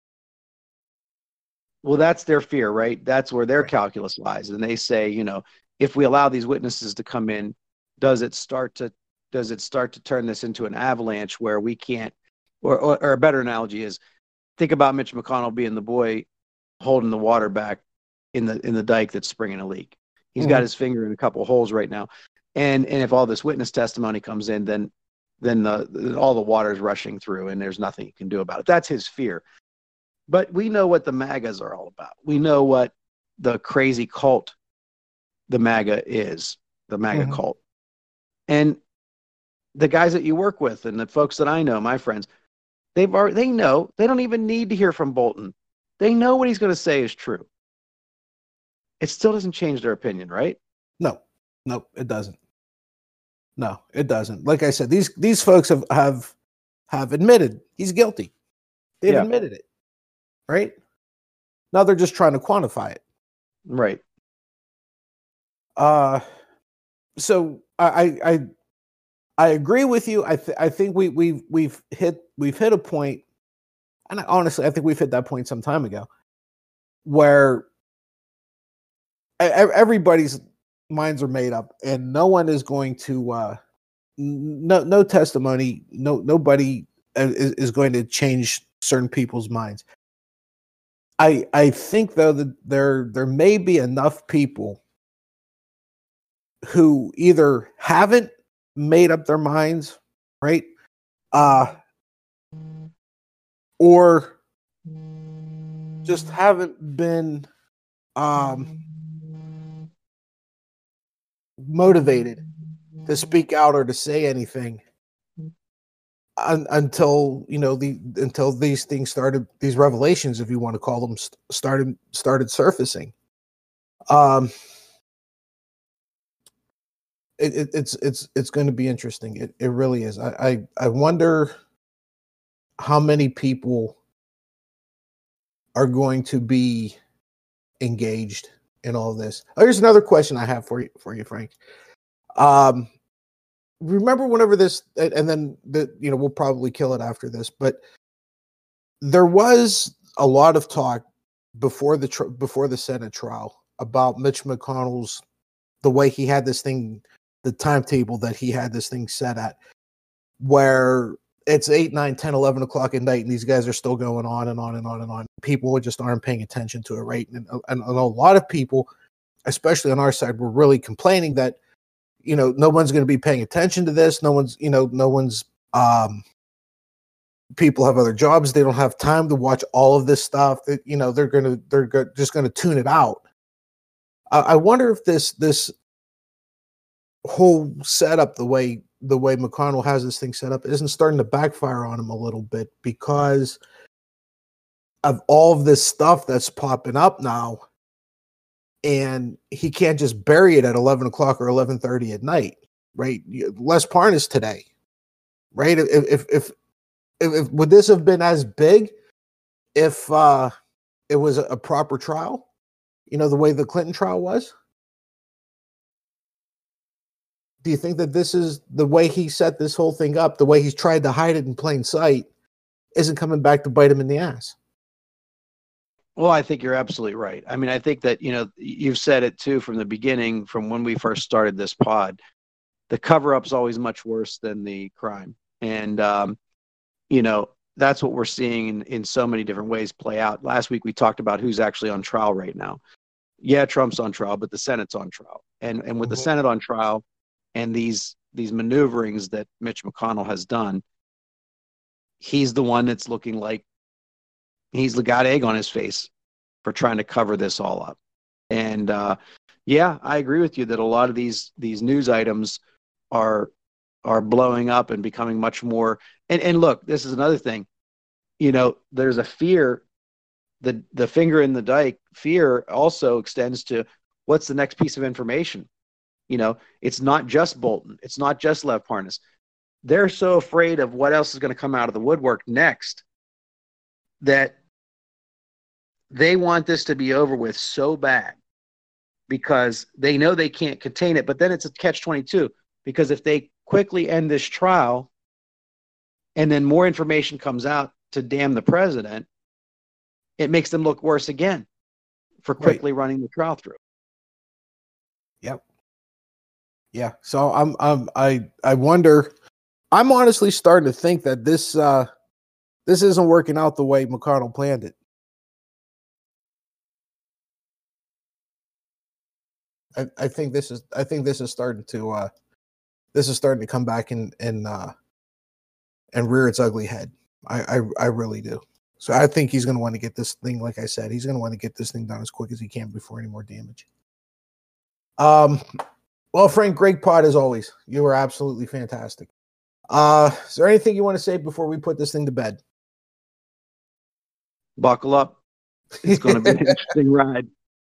Well, that's their fear, right? That's where their Right. calculus lies. And they say, you know, if we allow these witnesses to come in, does it start to does it start to turn this into an avalanche where we can't, or, or, or a better analogy is, think about Mitch McConnell being the boy holding the water back in the in the dike that's springing a leak. He's Mhm. got his finger in a couple of holes right now. And and if all this witness testimony comes in, then then the, the all the water is rushing through and there's nothing you can do about it. That's his fear. But we know what the MAGAs are all about. We know what the crazy cult the MAGA is, the MAGA Mhm. cult. And the guys that you work with and the folks that I know, my friends, they've already, they know, they don't even need to hear from Bolton. They know what he's going to say is true. It still doesn't change their opinion, right? No, no, it doesn't. No, it doesn't. Like I said, these these folks have have have admitted he's guilty. They've Yeah. admitted it, right? Now they're just trying to quantify it. Right. Uh, so I I I, I agree with you. I th- I think we we've we've hit we've hit a point, and I, honestly, I think we've hit that point some time ago, where e- e- everybody's minds are made up, and no one is going to uh, n- no no testimony, no nobody uh, is, is going to change certain people's minds. I I think though that there there may be enough people who either haven't made up their minds, right? Uh or just haven't been um motivated to speak out or to say anything un, until you know the until these things started, these revelations, if you want to call them, st- started started surfacing. Um, it, it, it's it's it's going to be interesting. It it really is. I, I I wonder how many people are going to be engaged in all this. Oh, here's another question I have for you, for you, Frank. Um, remember whenever this, and then the, you know, we'll probably kill it after this, but there was a lot of talk before the tr- before the Senate trial about Mitch McConnell's, the way he had this thing, the timetable that he had this thing set at, where it's eight, nine, ten, eleven o'clock at night, and these guys are still going on and on and on and on. People just aren't paying attention to it, right? And, and, and a lot of people, especially on our side, were really complaining that, you know, no one's going to be paying attention to this. No one's, you know, no one's, um, people have other jobs. They don't have time to watch all of this stuff. That, you know, they're going to, they're go- just going to tune it out. I, I wonder if this, this whole setup, the way, the way McConnell has this thing set up, isn't starting to backfire on him a little bit because of all of this stuff that's popping up now. And he can't just bury it at eleven o'clock or eleven thirty at night, right? Les Parnas today, right? If, if, if, if, would this have been as big if uh, it was a proper trial, you know, the way the Clinton trial was? Do you think that this is the way he set this whole thing up, the way he's tried to hide it in plain sight, isn't coming back to bite him in the ass? Well, I think you're absolutely right. I mean, I think that, you know, you've said it too from the beginning, from when we first started this pod, the cover-up's always much worse than the crime. And, um, you know, that's what we're seeing in, in so many different ways play out. Last week, we talked about who's actually on trial right now. Yeah, Trump's on trial, but the Senate's on trial. And, and with mm-hmm. the Senate on trial and these, these maneuverings that Mitch McConnell has done, he's the one that's looking like he's got egg on his face for trying to cover this all up. And uh, yeah, I agree with you that a lot of these these news items are are blowing up and becoming much more. And and look, this is another thing. You know, there's a fear, the the finger in the dike fear also extends to what's the next piece of information. You know, it's not just Bolton, it's not just Lev Parnas. They're so afraid of what else is going to come out of the woodwork next that they want this to be over with so bad because they know they can't contain it. But then it's a catch twenty-two, because if they quickly end this trial and then more information comes out to damn the president, it makes them look worse again for quickly right. running the trial through. Yep. Yeah. So I'm, I'm, I, I wonder, I'm honestly starting to think that this, uh, this isn't working out the way McConnell planned it. I, I think this is I think this is starting to uh, this is starting to come back and and uh, and rear its ugly head. I, I I really do. So I think he's going to want to get this thing, like I said, he's going to want to get this thing done as quick as he can before any more damage. Um, well, Frank, great pod as always. You were absolutely fantastic. Uh, is there anything you want to say before we put this thing to bed? Buckle up. It's going to be an interesting ride.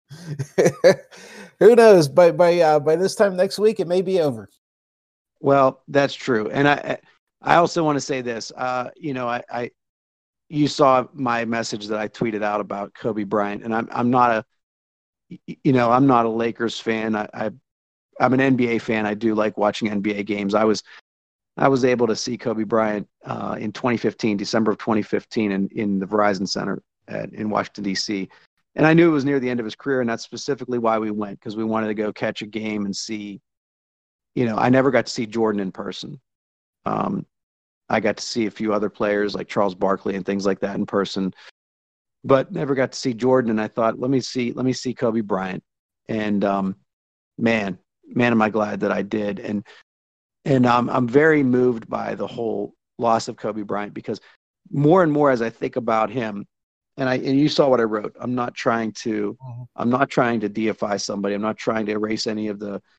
Who knows? By by uh, by this time next week, it may be over. Well, that's true, and I I also want to say this. Uh, you know, I, I you saw my message that I tweeted out about Kobe Bryant, and I'm I'm not a you know I'm not a Lakers fan. I, I I'm an N B A fan. I do like watching N B A games. I was I was able to see Kobe Bryant uh, in twenty fifteen, December of twenty fifteen, in in the Verizon Center at, in Washington D C And I knew it was near the end of his career, and that's specifically why we went, because we wanted to go catch a game and see, you know, I never got to see Jordan in person. Um, I got to see a few other players like Charles Barkley and things like that in person, but never got to see Jordan. And I thought, let me see, let me see Kobe Bryant. And um, man, man, am I glad that I did. And and um, I'm very moved by the whole loss of Kobe Bryant, because more and more as I think about him, And I and you saw what I wrote. I'm not trying to mm-hmm. I'm not trying to deify somebody. I'm not trying to erase any of the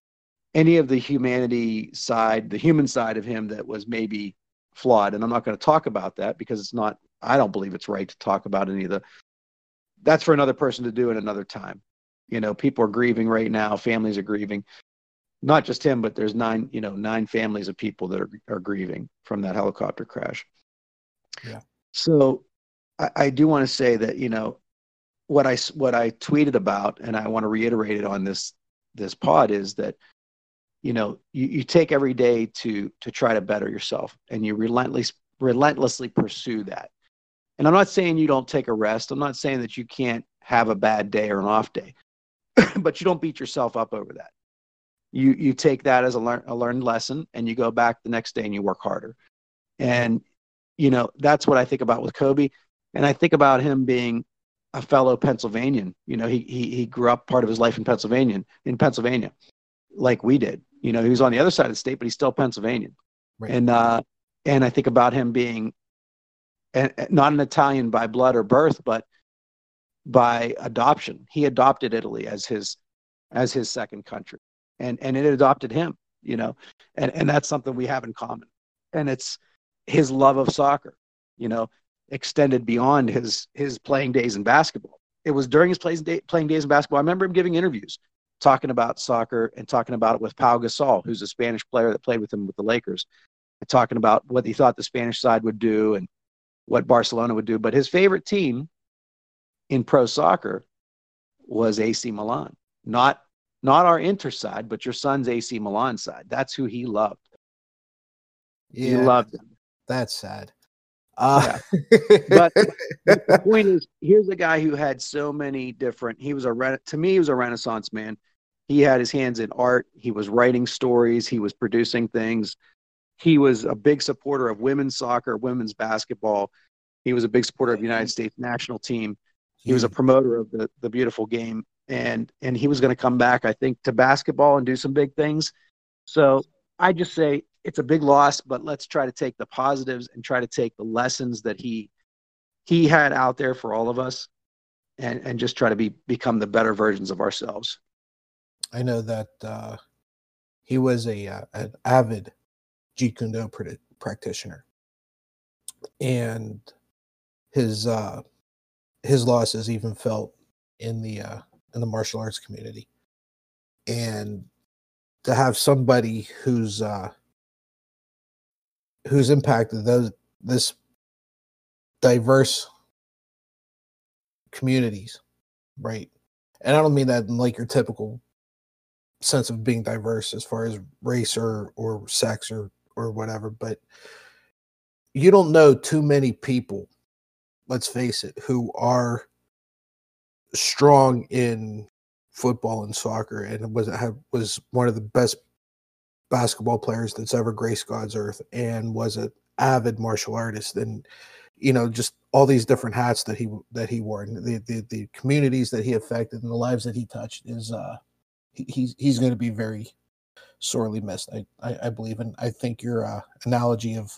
any of the humanity side, the human side of him that was maybe flawed. And I'm not going to talk about that because it's not, I don't believe it's right to talk about any of the, that's for another person to do at another time. You know, people are grieving right now. Families are grieving, not just him, but there's nine, you know, nine families of people that are, are grieving from that helicopter crash. Yeah. So I, I do want to say that, you know, what I, what I tweeted about, and I want to reiterate it on this, this pod, is that, you know, you, you take every day to, to try to better yourself, and you relentlessly, relentlessly pursue that. And I'm not saying you don't take a rest. I'm not saying that you can't have a bad day or an off day, but you don't beat yourself up over that. You, you take that as a, learn, a learned lesson, and you go back the next day and you work harder. And, you know, that's what I think about with Kobe. And I think about him being a fellow Pennsylvanian. You know, he, he, he grew up part of his life in Pennsylvania, in Pennsylvania, like we did. You know, he was on the other side of the state, but he's still Pennsylvanian. Right. And, uh, and I think about him being a, not an Italian by blood or birth, but by adoption. He adopted Italy as his, as his second country, and, and it adopted him, you know, and, and that's something we have in common. And it's his love of soccer, you know, extended beyond his, his playing days in basketball. It was during his playing, day, playing days in basketball. I remember him giving interviews talking about soccer and talking about it with Pau Gasol, who's a Spanish player that played with him with the Lakers, and talking about what he thought the Spanish side would do and what Barcelona would do. But his favorite team in pro soccer was A C Milan, not, not our Inter side, but your son's A C Milan side. That's who he loved. Yeah, he loved them. That's sad. Uh, yeah. But the point is, here's a guy who had so many different, he was a, to me, he was a Renaissance man. He had his hands in art. He was writing stories. He was producing things. He was a big supporter of women's soccer, women's basketball. He was a big supporter of the United States national team. He was a promoter of the, the beautiful game. And, and he was going to come back, I think, to basketball and do some big things. So I just say it's a big loss, but let's try to take the positives and try to take the lessons that he, he had out there for all of us, and, and just try to be, become the better versions of ourselves. I know that uh, he was a uh, an avid Jeet Kune Do practitioner, and his uh, his loss is even felt in the uh, in the martial arts community. And to have somebody who's uh, who's impacted those this diverse communities, right? And I don't mean that in like your typical sense of being diverse as far as race or or sex or or whatever, but you don't know too many people, let's face it, who are strong in football and soccer, and was have, was one of the best basketball players that's ever graced God's earth, and was an avid martial artist, and you know, just all these different hats that he that he wore, and the the, the communities that he affected and the lives that he touched is uh he, he's he's going to be very sorely missed. I, I I believe, and I think your uh, analogy of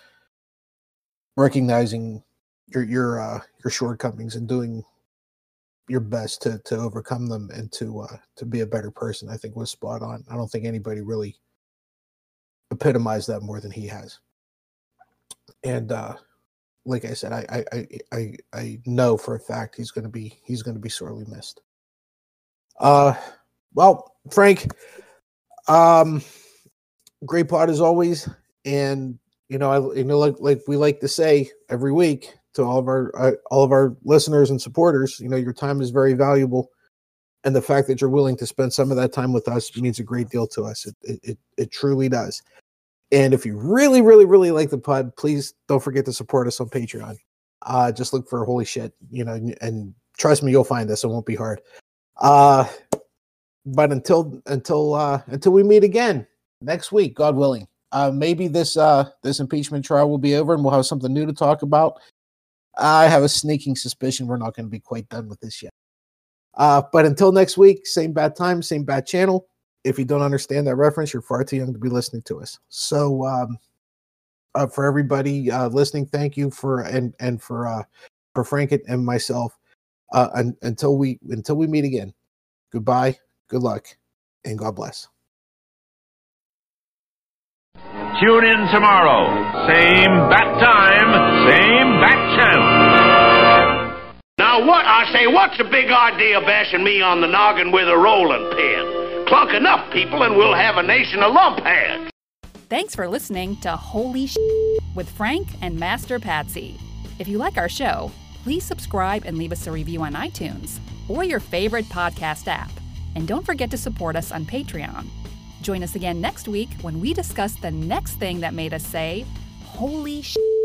recognizing your your uh, your shortcomings and doing your best to to overcome them and to uh, to be a better person, I think was spot on. I don't think anybody really epitomized that more than he has. And uh, like I said, I I I I know for a fact he's going to be he's going to be sorely missed. Uh, well, Frank, um, great pod as always, and you know, I you know like like we like to say every week to all of our uh, all of our listeners and supporters, you know, your time is very valuable, and the fact that you're willing to spend some of that time with us means a great deal to us. It it it, it truly does. And if you really, really, really like the pod, please don't forget to support us on Patreon. Uh, just look for Holy Shit, you know, and trust me, you'll find us. It won't be hard. Uh, but until until uh, until we meet again next week, God willing, uh, maybe this uh, this impeachment trial will be over and we'll have something new to talk about. I have a sneaking suspicion we're not going to be quite done with this yet. Uh, but until next week, same bad time, same bad channel. If you don't understand that reference, you're far too young to be listening to us. So um, uh, for everybody uh, listening, thank you for and and for uh, for Frank and myself. Uh, un, until we until we meet again, goodbye, good luck, and God bless. Tune in tomorrow. Same bat time, same bat channel. Now what, I say, what's the big idea of bashing me on the noggin with a rolling pin? Clunk enough people and we'll have a nation of lumpheads. Thanks for listening to Holy Sh with Frank and Master Patsy. If you like our show, please subscribe and leave us a review on iTunes or your favorite podcast app. And don't forget to support us on Patreon. Join us again next week when we discuss the next thing that made us say, holy sh**.